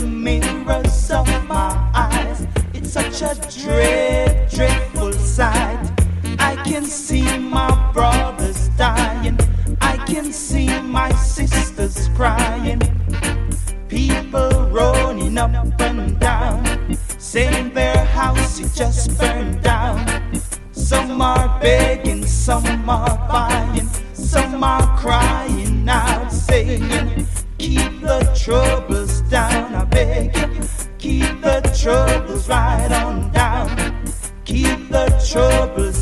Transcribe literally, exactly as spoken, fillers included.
mirrors of my eyes. It's such a dread, dreadful sight. I can see my brothers dying. I can see my sisters crying. People rolling up and down, saying their house it just burned down. Some are begging, some are buying, some are crying out, saying, keep the troubles down, I beg you. Keep the troubles right on down. Keep the troubles